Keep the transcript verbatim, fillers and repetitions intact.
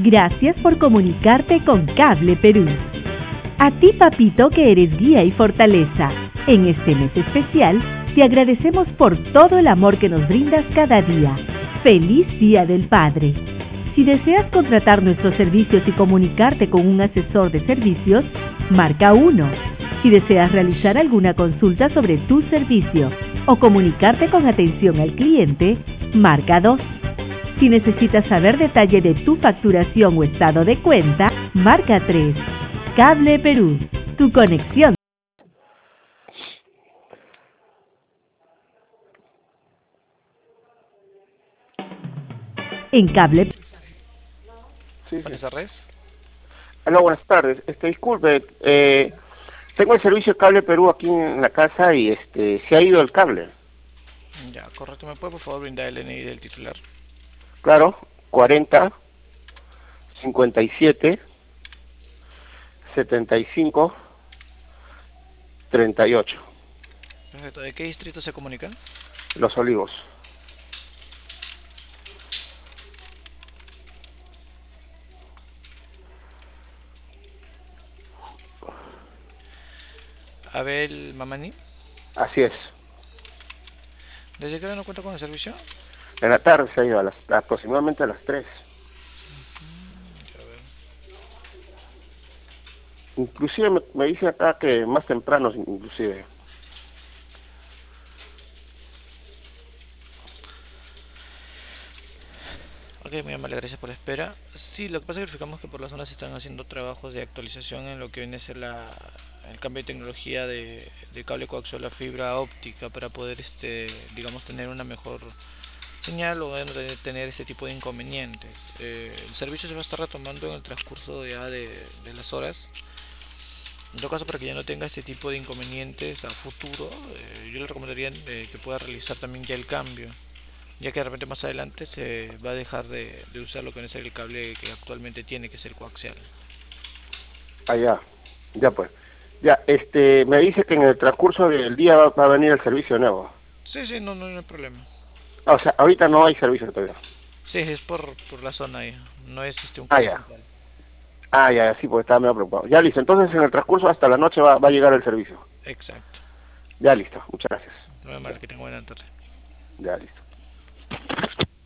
Gracias por comunicarte con Cable Perú. A ti, papito, que eres guía y fortaleza. En este mes especial, te agradecemos por todo el amor que nos brindas cada día. ¡Feliz Día del Padre! Si deseas contratar nuestros servicios y comunicarte con un asesor de servicios, marca uno. Si deseas realizar alguna consulta sobre tu servicio o comunicarte con atención al cliente, marca dos. Si necesitas saber detalle de tu facturación o estado de cuenta, marca tres. Cable Perú, tu conexión. En Cable. Sí, sí. ¿Esa red? Hola, buenas tardes. Este, disculpe, eh, tengo el servicio de Cable Perú aquí en la casa y este se ha ido el cable. Ya, correcto. ¿Me puede por favor brindar el N I del titular? Claro, cuarenta, cincuenta y siete, setenta y cinco, treinta y ocho. Perfecto. ¿De qué distrito se comunica? Los Olivos. Abel Mamani. Así es. ¿Desde qué hora no cuenta con el servicio? En la tarde se ha ido, a las, aproximadamente a las tres. A ver. Inclusive me, me dice acá que más temprano, inclusive. Ok, muy amable, gracias por la espera. Sí, lo que pasa es que verificamos que por la zona se están haciendo trabajos de actualización en lo que viene a ser la, el cambio de tecnología de, de cable coaxial a fibra óptica para poder, este, digamos, tener una mejor señal o bueno, de tener este tipo de inconvenientes. Eh, el servicio se va a estar retomando en el transcurso ya de, de las horas. En todo caso, para que ya no tenga este tipo de inconvenientes a futuro, eh, yo le recomendaría eh, que pueda realizar también ya el cambio, ya que de repente más adelante se va a dejar de, de usar lo que no es el cable que actualmente tiene, que es el coaxial. Ah, ya, ya pues. Ya, este, me dice que en el transcurso del día va, va a venir el servicio nuevo. Sí, sí, no, no, no hay problema. Ah, o sea, ahorita no hay servicio todavía. Sí, es por, por la zona ahí, no es este un Ah, cable ya. central. Ah, ya, sí, porque estaba medio preocupado. Ya listo, entonces en el transcurso hasta la noche va, va a llegar el servicio. Exacto. Ya listo, muchas gracias. No me mal, que tenga buena tarde. Ya listo.